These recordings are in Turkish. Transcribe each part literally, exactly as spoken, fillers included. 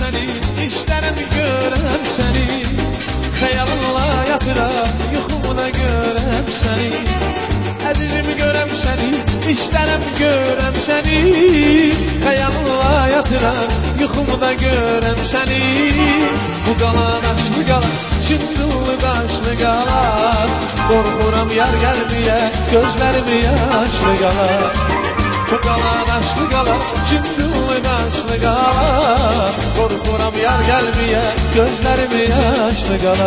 seni, isterim görem seni. Xəyalınla yatıram, yuxumda görəm səni. Əzizim görəm səni, isterim görəm səni. Xəyalınla yatıram, yuxumda görəm səni. Bu qala daşlı qala, çimdullu daşlı qala. Qorxuram yar gəlməyə, gözlərim yaşlı qala. Bu qala daşlı qala, çimdullu daşlı qala. Qorxuram yar gəlməyə, gözlərim yaşlı qala.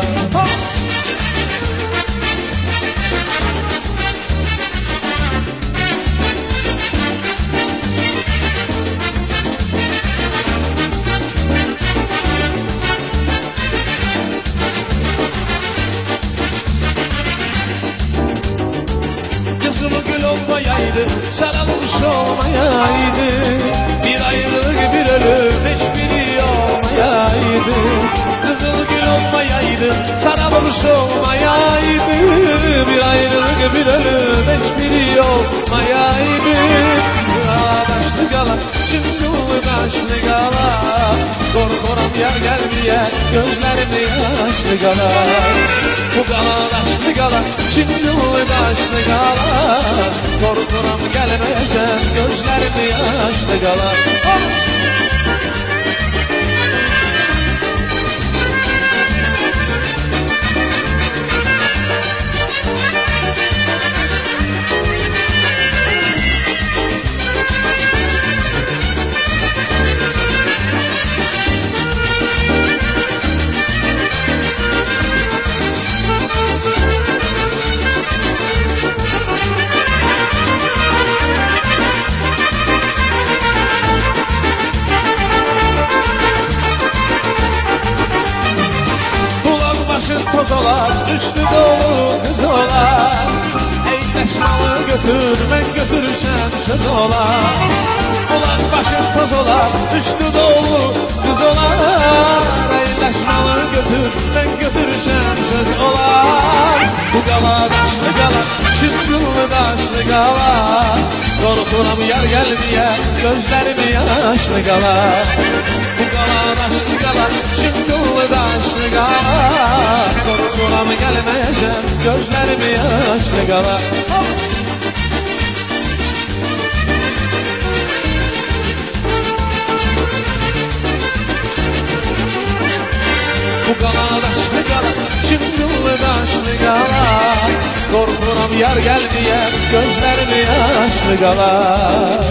Sarılmış olmayaydı, bir ayrılık bir ölüm hiçbiri olmayaydı. Kızıl gül olmayaydı, sarılmış olmayaydı, bir ayrılık bir ölüm hiçbiri olmayaydı. Daşlı qala, çimdullu daşlı qala. Qorxuram yar gəlməyə, gözlərim yaşlı qala. Bu qala daşlı qala, çimdullu daşlı qala. Qorxuram gəlməyəsən, gözlərim yaşlı qala. Toz olar, üstü dolu kız olar. Eyleşmalı götür, ben götürürsem söz olar. Ulan başın toz olar, üstü dolu kız olar. Eyleşmalı götür, ben götürürsem söz olar. Bu qala daşlı qala, çimdullu daşlı qala. Qorxuram yar gəlməyə, gözlərim yaşlı qala. Bu qala daşlı qala, çimdullu daşlı qala. Qorxuram gəlməyəcəm, gözlərim yaşlı qala. Bu qala daşlı qala, çimdullu daşlı qala. Qorxuram yar gəlməyə, gözlərim yaşlı qala.